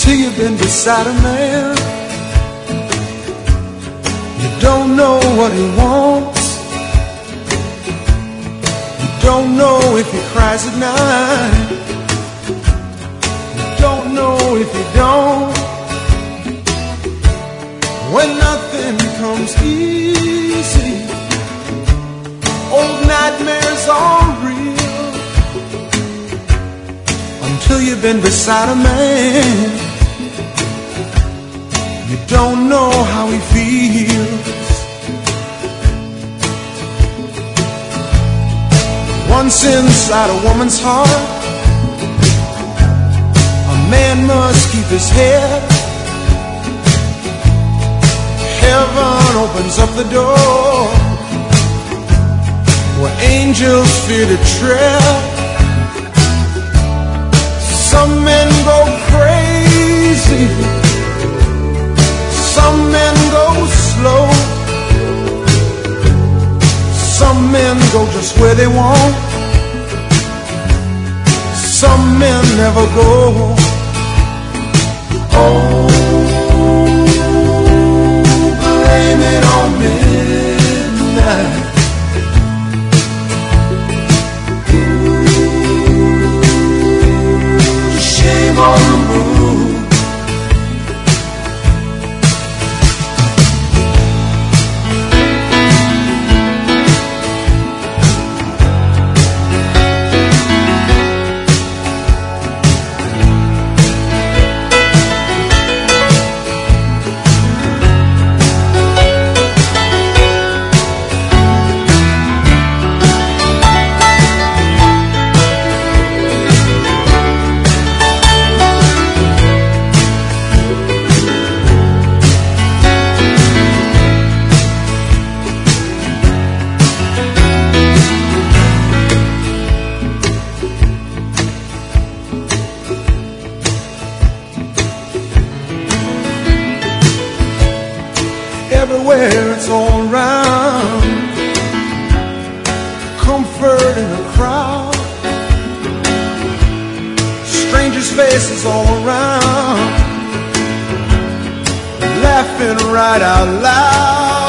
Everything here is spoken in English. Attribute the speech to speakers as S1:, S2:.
S1: until you've been beside a man. You don't know what he wants. You don't know if he cries at night. You don't know if he don't. When nothing comes easy, old nightmares are real. Until you've been beside a man, you don't know how he feels. Once inside a woman's heart, a man must keep his head. Heaven opens up the door where angels fear to tread. Some men go crazy, some men go slow, some men go just where they want, some men never go. Oh, blame it on midnight. Shame on the moon. Everywhere it's all around, comfort in a crowd, strangers' faces all around, laughing right out loud.